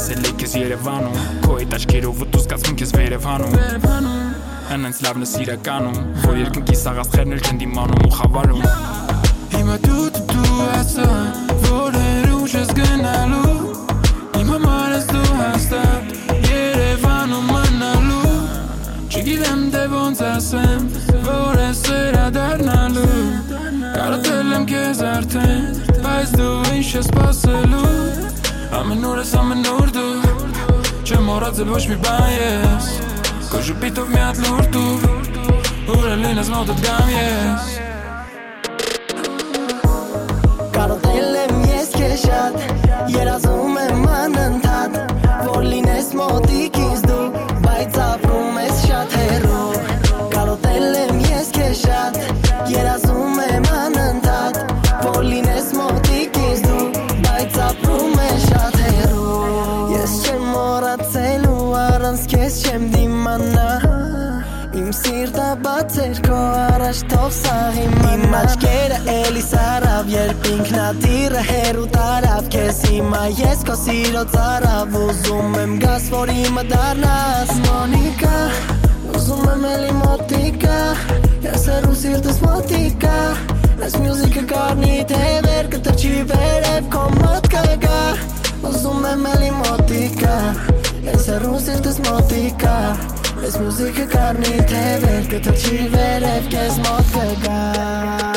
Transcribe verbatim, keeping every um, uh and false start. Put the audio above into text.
ես էլ եկ ես Երևանում Քո հետ աչքերով ու դու զգացվում ես վերևանում Հենց լավն ես իրականում Որ երկնքի սաղաստղերն էլ չեն դիմանում ու խավարում Հիմա դու դու դու ասա Որ հերուշ ես գնալու Իմ համար ես դու հաստատ Երևանում մնալու Չգիտեմ դե ոնց ասեմ Որ ես վերադառնալու Կարոտել եմ քեզ արդեն Բայց դու ինչ ես սպասելու Ամեն օր ես ամեն օր դու Չեմ մոռացել ոչ մի բան ես Քո ժպիտով մի հատ լուր դու Ուր էլ լինես մոտդ գամ ես Կարոտել եմ ես քեզ շատ Երազում եմ անընդհատ Որ լինես մոտիկ ինձ դու Բայց ապրում ես շատ հեռու Կարոտել եմ ես քեզ շատ Երազում եմ անընդհատ Որ լինես մոտիկ ինձ դու Բայց ապրում ես շատ հեռու Ես չեմ մոռացել ու առանց քեզ չեմ դիմանա Իմ սիրտը բաց էր քո առաջ թող սաղ իմանա Իմ աչքերը էլի սարավ երբ ինքնադիրը հեռու տարավ Քեզ հիմա ես քո սիրո ծարավ Ուզում եմ գաս որ իմը դառնաս Մոնիկա Ուզում եմ էլի մոտիկա Ես հեռու սիրտս մոտիկա Այս մյուզիկը կարնի թե վեր կտրչի վերև քո մոտ կգա Ուզում եմ էլի մոտիկա Ես հեռու սիրտս մոտիկա Այս մյուզիկը կարնի թե վեր կտրչի վերև քեզ մոտ կգա